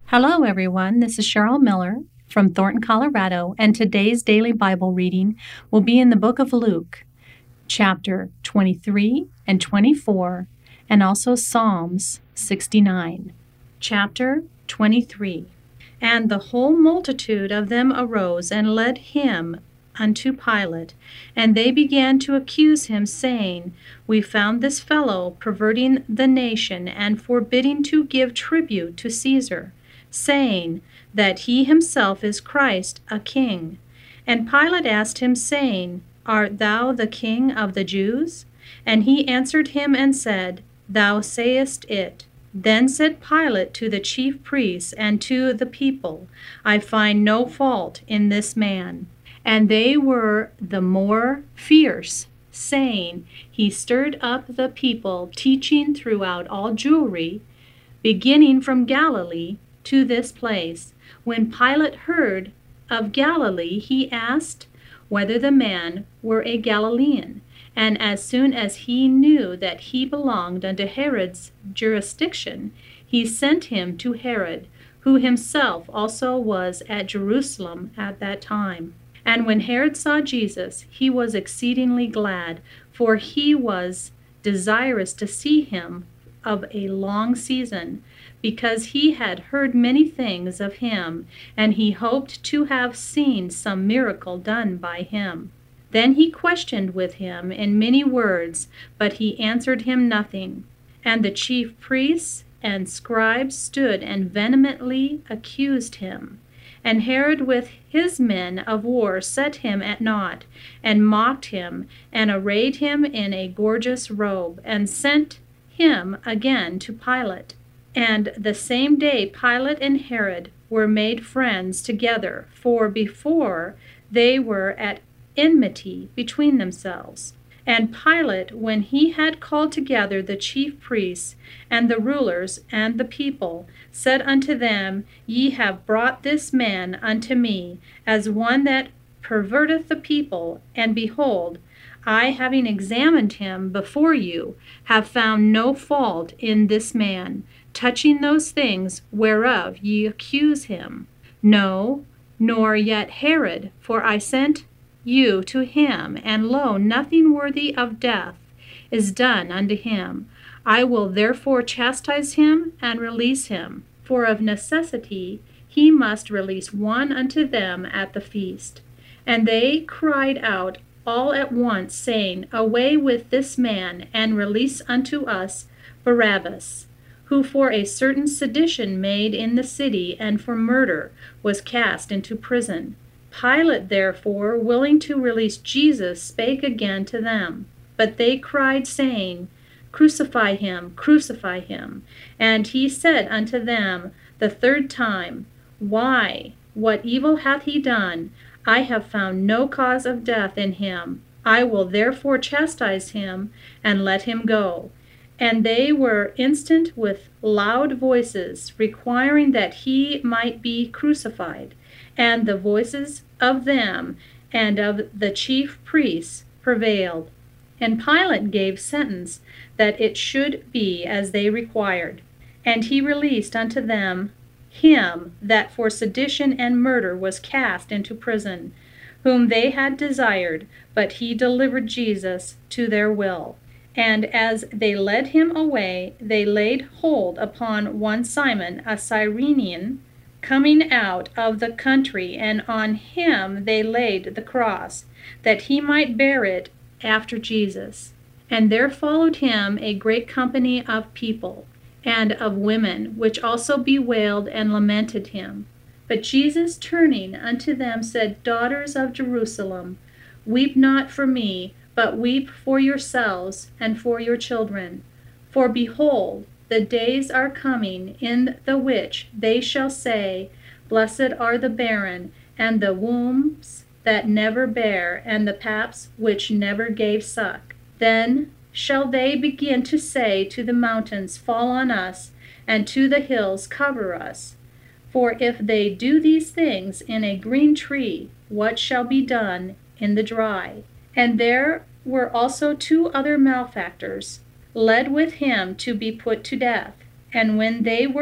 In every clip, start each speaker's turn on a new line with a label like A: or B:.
A: Hello, everyone. This is Cheryl Miller from Thornton, Colorado, and today's daily Bible reading will be in the book of Luke, chapter 23 and 24, and also Psalms 69. Chapter 23. And the whole multitude of them arose and led him unto Pilate, and they began to accuse him, saying, We found this fellow perverting the nation and forbidding to give tribute to Caesar, saying that he himself is Christ, a king. And Pilate asked him, saying, Art thou the king of the Jews? And he answered him and said, Thou sayest it. Then said Pilate to the chief priests and to the people, I find no fault in this man. And they were the more fierce, saying, He stirred up the people, teaching throughout all Jewry, beginning from Galilee to this place. When Pilate heard of Galilee, he asked whether the man were a Galilean. And as soon as he knew that he belonged unto Herod's jurisdiction, he sent him to Herod, who himself also was at Jerusalem at that time. And when Herod saw Jesus, he was exceedingly glad, for he was desirous to see him of a long season, because he had heard many things of him, and he hoped to have seen some miracle done by him. Then he questioned with him in many words, but he answered him nothing. And the chief priests and scribes stood and vehemently accused him. And Herod with his men of war set him at naught, and mocked him, and arrayed him in a gorgeous robe, and sent him again to Pilate. And the same day Pilate and Herod were made friends together, for before they were at enmity between themselves. And Pilate, when he had called together the chief priests and the rulers and the people, said unto them, Ye have brought this man unto me as one that perverteth the people, and behold, I, having examined him before you, have found no fault in this man, touching those things whereof ye accuse him. No, nor yet Herod, for I sent you to him, and lo, nothing worthy of death is done unto him. I will therefore chastise him and release him, for of necessity he must release one unto them at the feast. And they cried out all at once, saying, Away with this man, and release unto us Barabbas, who for a certain sedition made in the city, and for murder was cast into prison. Pilate therefore, willing to release Jesus, spake again to them. But they cried, saying, Crucify him, crucify him. And he said unto them the third time, Why, what evil hath he done? I have found no cause of death in him. I will therefore chastise him, and let him go. And they were instant with loud voices, requiring that he might be crucified. And the voices of them and of the chief priests prevailed. And Pilate gave sentence that it should be as they required. And he released unto them him that for sedition and murder was cast into prison, whom they had desired, but he delivered Jesus to their will. And as they led him away, they laid hold upon one Simon, a Cyrenian, coming out of the country, and on him they laid the cross, that he might bear it after Jesus. And there followed him a great company of people, and of women, which also bewailed and lamented him. But Jesus, turning unto them, said, Daughters of Jerusalem, weep not for me, but weep for yourselves and for your children. For behold, the days are coming, in the which they shall say, Blessed are the barren, and the wombs that never bare, and the paps which never gave suck. Then shall they begin to say to the mountains, Fall on us, and to the hills, Cover us. For if they do these things in a green tree, what shall be done in the dry? And there were also two other malefactors, led with him to be put to death. And when they were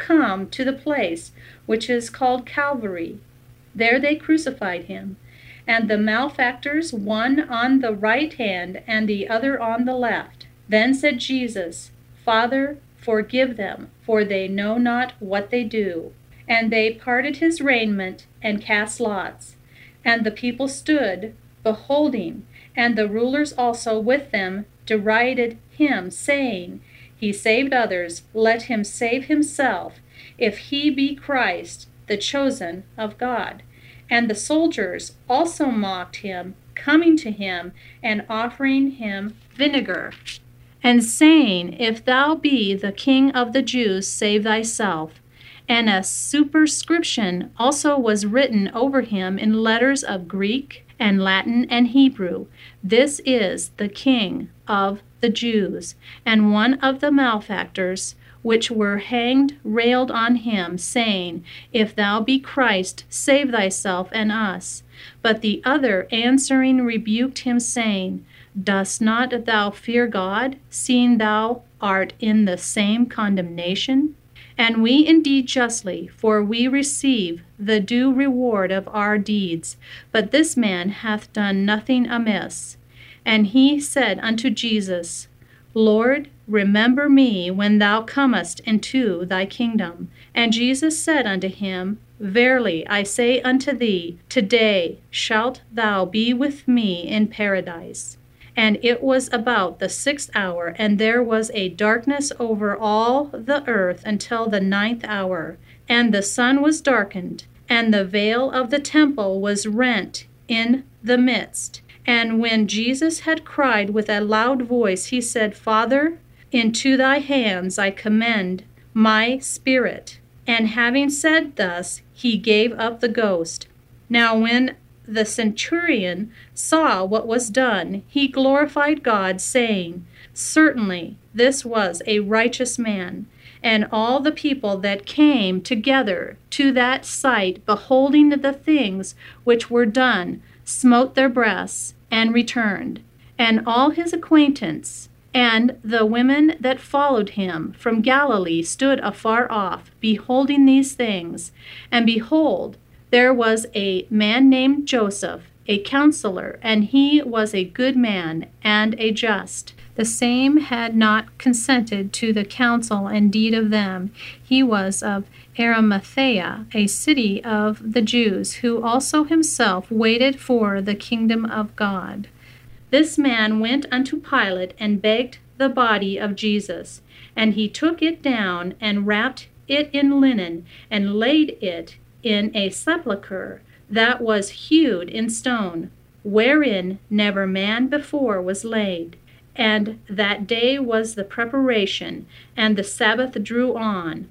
A: come to the place which is called Calvary. There they crucified him, and the malefactors, one on the right hand and the other on the left. Then said Jesus, Father, forgive them, for they know not what they do. And they parted his raiment and cast lots. And the people stood, beholding, and the rulers also with them derided him, saying, He saved others, let him save himself, if he be Christ, the chosen of God. And the soldiers also mocked him, coming to him and offering him vinegar, and saying, If thou be the King of the Jews, save thyself. And a superscription also was written over him in letters of Greek and Latin and Hebrew, This is the King of the Jews. And one of the malefactors which were hanged railed on him, saying, If thou be Christ, save thyself and us. But the other answering rebuked him, saying, Dost not thou fear God, seeing thou art in the same condemnation? And we indeed justly, for we receive the due reward of our deeds. But this man hath done nothing amiss. And he said unto Jesus, Lord, remember me when thou comest into thy kingdom. And Jesus said unto him, Verily I say unto thee, today shalt thou be with me in paradise. And it was about the 6th hour, and there was a darkness over all the earth until the 9th hour. And the sun was darkened, and the veil of the temple was rent in the midst. And when Jesus had cried with a loud voice, he said, Father, into thy hands I commend my spirit. And having said thus, he gave up the ghost. Now when the centurion saw what was done, he glorified God, saying, Certainly this was a righteous man. And all the people that came together to that sight, beholding the things which were done, smote their breasts and returned. And all his acquaintance and the women that followed him from Galilee stood afar off, beholding these things. And behold, there was a man named Joseph, a counselor, and he was a good man and a just. The same had not consented to the counsel and deed of them. He was of Arimathea, a city of the Jews, who also himself waited for the kingdom of God. This man went unto Pilate and begged the body of Jesus. And he took it down and wrapped it in linen and laid it in a sepulchre that was hewed in stone, wherein never man before was laid. And that day was the preparation, and the Sabbath drew on.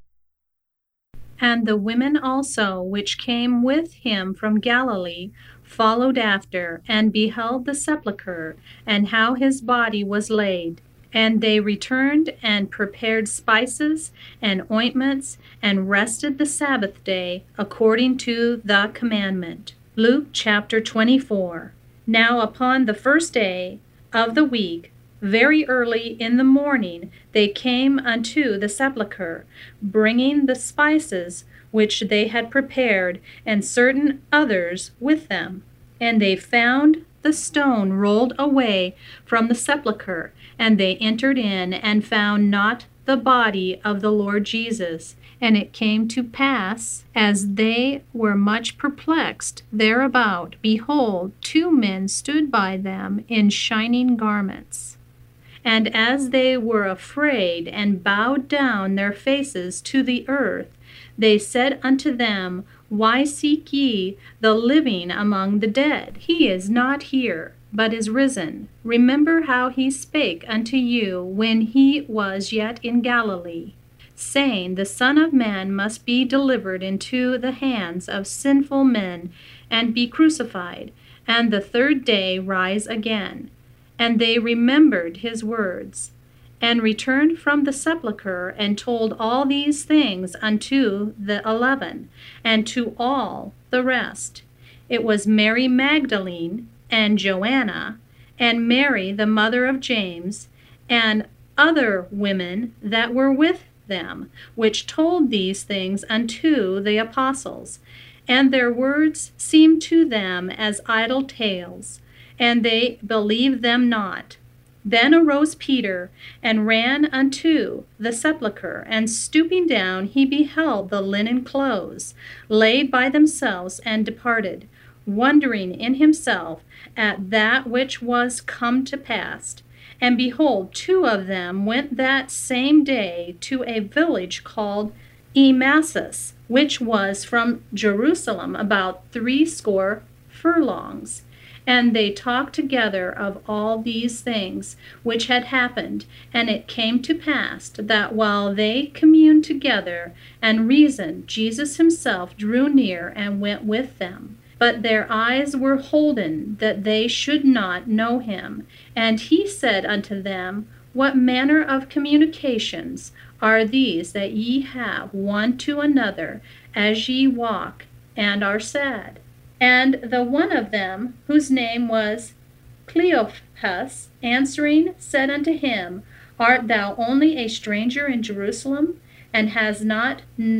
A: And the women also which came with him from Galilee followed after, and beheld the sepulchre, and how his body was laid. And they returned and prepared spices and ointments, and rested the Sabbath day according to the commandment. Luke chapter 24. Now upon the first day of the week, very early in the morning, they came unto the sepulchre, bringing the spices which they had prepared, and certain others with them. And they found the stone rolled away from the sepulchre, and they entered in and found not the body of the Lord Jesus. And it came to pass, as they were much perplexed thereabout, behold, 2 men stood by them in shining garments. And as they were afraid and bowed down their faces to the earth, they said unto them, Why seek ye the living among the dead? He is not here, but is risen. Remember how he spake unto you when he was yet in Galilee, saying, The Son of Man must be delivered into the hands of sinful men, and be crucified, and the 3rd day rise again. And they remembered his words, and returned from the sepulchre, and told all these things unto the 11, and to all the rest. It was Mary Magdalene, and Joanna, and Mary the mother of James, and other women that were with them, which told these things unto the apostles. And their words seemed to them as idle tales, and they believed them not. Then arose Peter, and ran unto the sepulchre, and stooping down, he beheld the linen clothes laid by themselves, and departed, wondering in himself at that which was come to pass. And behold, two of them went that same day to a village called Emmaus, which was from Jerusalem about 60 furlongs. And they talked together of all these things which had happened. And it came to pass that while they communed together and reasoned, Jesus himself drew near and went with them. But their eyes were holden that they should not know him. And he said unto them, What manner of communications are these that ye have one to another, as ye walk and are sad? And the one of them, whose name was Cleophas, answering, said unto him, Art thou only a stranger in Jerusalem, and hast not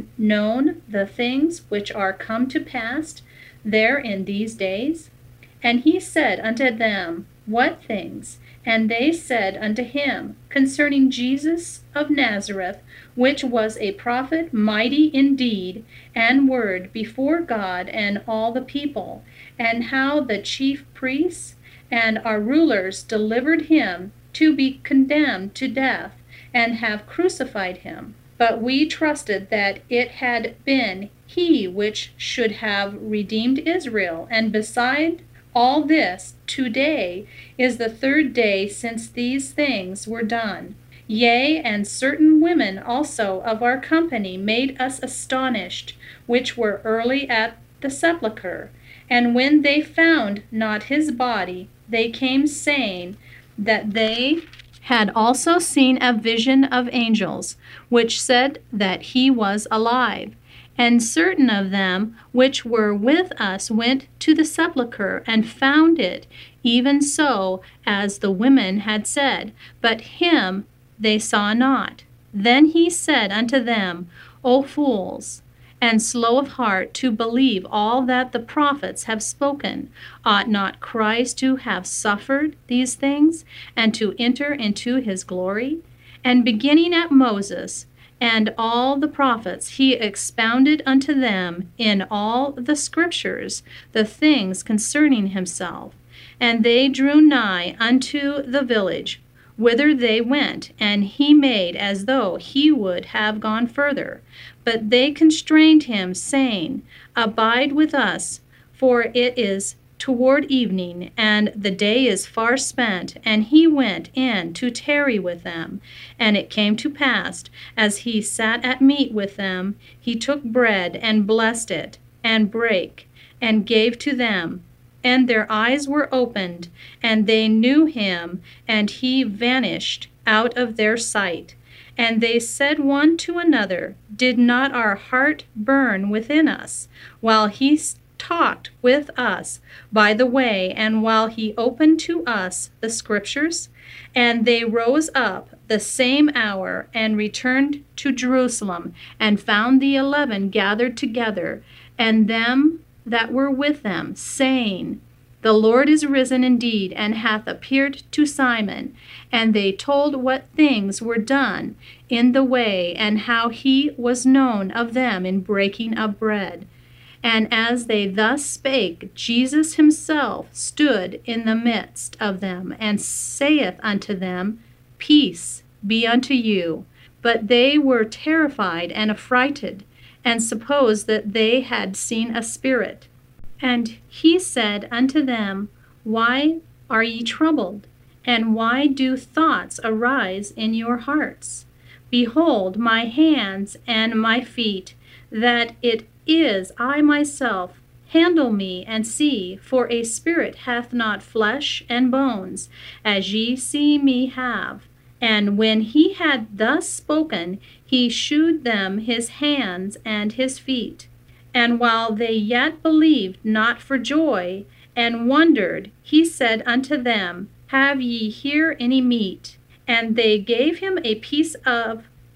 A: known the things which are come to pass there in these days? And he said unto them, What things? And they said unto him, Concerning Jesus of Nazareth, which was a prophet, mighty in deed and word before God and all the people, and how the chief priests and our rulers delivered him to be condemned to death, and have crucified him. But we trusted that it had been he which should have redeemed Israel. And beside all this, today is the 3rd day since these things were done. Yea, and certain women also of our company made us astonished, which were early at the sepulchre. And when they found not his body, they came saying that they had also seen a vision of angels, which said that he was alive. And certain of them which were with us went to the sepulchre, and found it even so as the women had said, but him they saw not. Then he said unto them, O fools, and slow of heart to believe all that the prophets have spoken, ought not Christ to have suffered these things, and to enter into his glory? And beginning at Moses and all the prophets, he expounded unto them in all the scriptures the things concerning himself. And they drew nigh unto the village whither they went, and he made as though he would have gone further. But they constrained him, saying, Abide with us, for it is toward evening, and the day is far spent. And he went in to tarry with them. And it came to pass, as he sat at meat with them, he took bread, and blessed it, and brake, and gave to them. And their eyes were opened, and they knew him, and he vanished out of their sight. And they said one to another, Did not our heart burn within us, while he talked with us by the way, and while he opened to us the scriptures? And they rose up the same hour, and returned to Jerusalem, and found the 11 gathered together, and them that were with them, saying, The Lord is risen indeed, and hath appeared to Simon. And they told what things were done in the way, and how he was known of them in breaking of bread. And as they thus spake, Jesus himself stood in the midst of them, and saith unto them, Peace be unto you. But they were terrified and affrighted, and supposed that they had seen a spirit. And he said unto them, Why are ye troubled? And why do thoughts arise in your hearts? Behold my hands and my feet, that it is I myself. Handle me and see, for a spirit hath not flesh and bones, as ye see me have. And when he had thus spoken, he shewed them his hands and his feet. And while they yet believed not for joy, and wondered, he said unto them, Have ye here any meat? And they gave him a piece of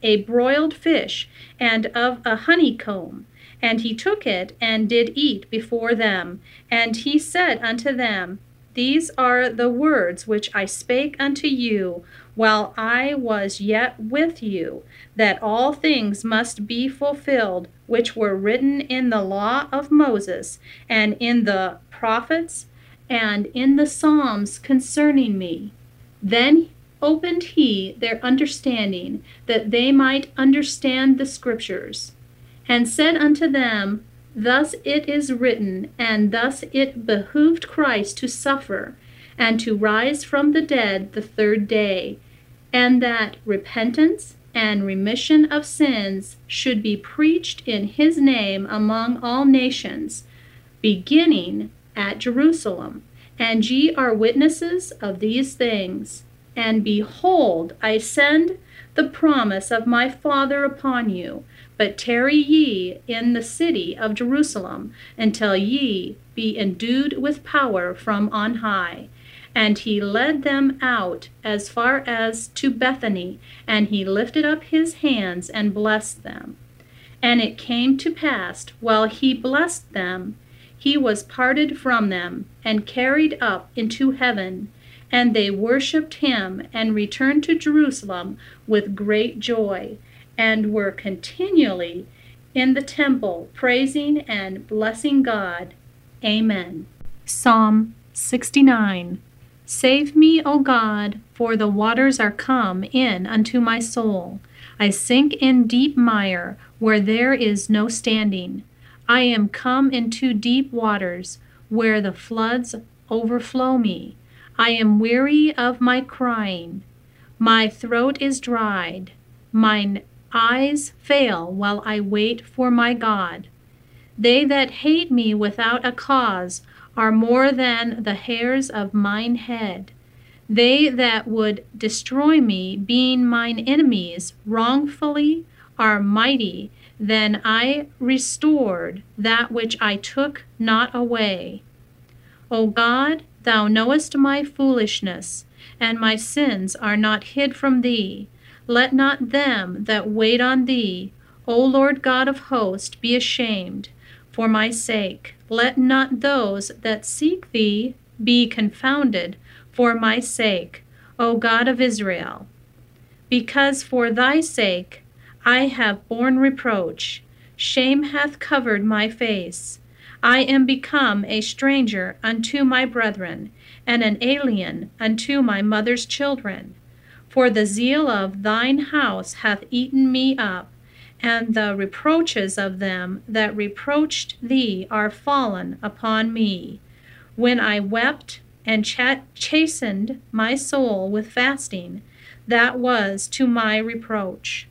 A: a broiled fish, and of a honeycomb. And he took it, and did eat before them. And he said unto them, These are the words which I spake unto you while I was yet with you, that all things must be fulfilled, which were written in the law of Moses, and in the prophets, and in the Psalms concerning me. Then opened he their understanding, that they might understand the Scriptures, and said unto them, Thus it is written, and thus it behooved Christ to suffer, and to rise from the dead the third day, and that repentance and remission of sins should be preached in his name among all nations, beginning at Jerusalem. And ye are witnesses of these things. And behold, I send the promise of my Father upon you, but tarry ye in the city of Jerusalem until ye be endued with power from on high. And he led them out as far as to Bethany, and he lifted up his hands and blessed them. And it came to pass, while he blessed them, he was parted from them, and carried up into heaven. And they worshipped him, and returned to Jerusalem with great joy, and were continually in the temple, praising and blessing God. Amen. Psalm 69. Save me, O God, for the waters are come in unto my soul. I sink in deep mire, where there is no standing. I am come into deep waters, where the floods overflow me. I am weary of my crying. My throat is dried. Mine eyes fail while I wait for my God. They that hate me without a cause are more than the hairs of mine head. They that would destroy me, being mine enemies, wrongfully are mighty. Then I restored that which I took not away. O God, thou knowest my foolishness, and my sins are not hid from thee. Let not them that wait on thee, O Lord God of hosts, be ashamed for my sake. Let not those that seek thee be confounded for my sake, O God of Israel. Because for thy sake I have borne reproach. Shame hath covered my face. I am become a stranger unto my brethren, and an alien unto my mother's children. For the zeal of thine house hath eaten me up, and the reproaches of them that reproached thee are fallen upon me. When I wept and chastened my soul with fasting, that was to my reproach.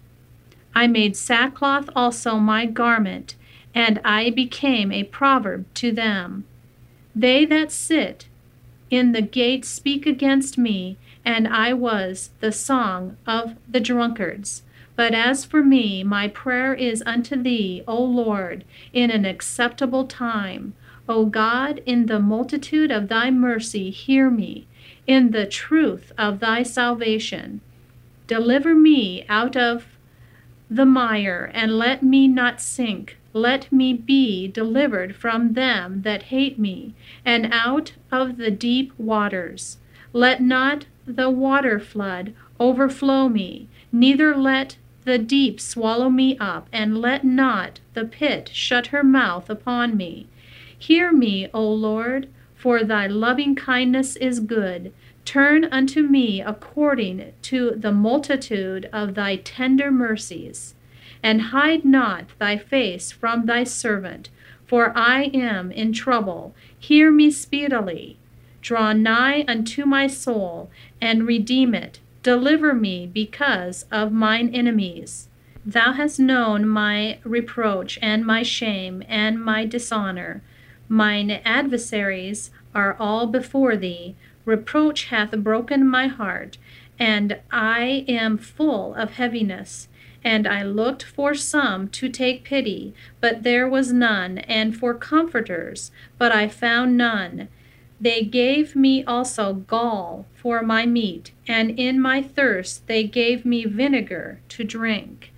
A: I made sackcloth also my garment, and I became a proverb to them. They that sit in the gate speak against me, and I was the song of the drunkards. But as for me, my prayer is unto thee, O Lord, in an acceptable time. O God, in the multitude of thy mercy, hear me. In the truth of thy salvation, deliver me out of the mire, and let me not sink. Let me be delivered from them that hate me, and out of the deep waters. Let not the water flood overflow me, neither let the deep swallow me up, and let not the pit shut her mouth upon me. Hear me, O Lord, for thy loving kindness is good. Turn unto me according to the multitude of thy tender mercies. And hide not thy face from thy servant, for I am in trouble. Hear me speedily. Draw nigh unto my soul, and redeem it. Deliver me because of mine enemies. Thou hast known my reproach, and my shame, and my dishonor. Mine adversaries are all before thee. Reproach hath broken my heart, and I am full of heaviness. And I looked for some to take pity, but there was none, and for comforters, but I found none. They gave me also gall for my meat, and in my thirst they gave me vinegar to drink.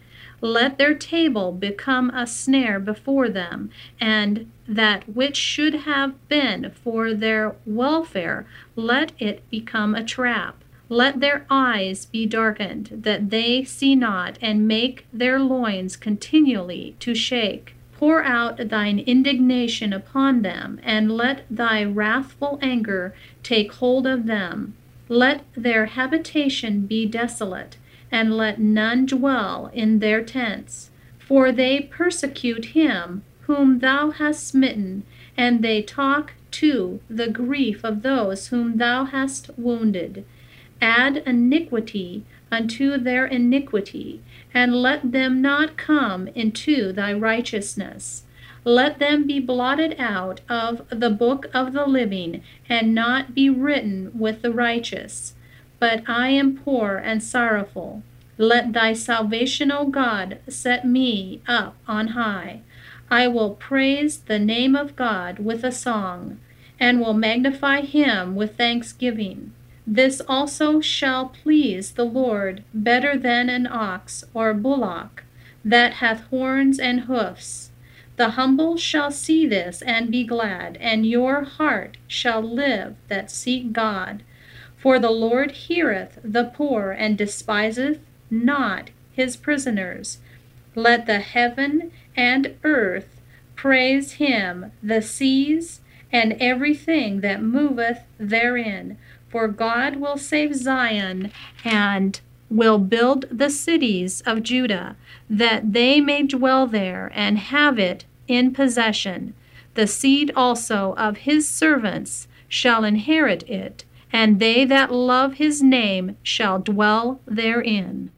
A: Let their table become a snare before them, and that which should have been for their welfare, let it become a trap. Let their eyes be darkened, that they see not, and make their loins continually to shake. Pour out thine indignation upon them, and let thy wrathful anger take hold of them. Let their habitation be desolate, and let none dwell in their tents. For they persecute him whom thou hast smitten, and they talk to the grief of those whom thou hast wounded. Add iniquity unto their iniquity, and let them not come into thy righteousness. Let them be blotted out of the book of the living, and not be written with the righteous. But I am poor and sorrowful. Let thy salvation, O God, set me up on high. I will praise the name of God with a song, and will magnify him with thanksgiving. This also shall please the Lord better than an ox or bullock that hath horns and hoofs. The humble shall see this and be glad, and your heart shall live that seek God. For the Lord heareth the poor, and despiseth not his prisoners. Let the heaven and earth praise him, the seas and everything that moveth therein. For God will save Zion, and will build the cities of Judah, that they may dwell there and have it in possession. The seed also of his servants shall inherit it, and they that love his name shall dwell therein.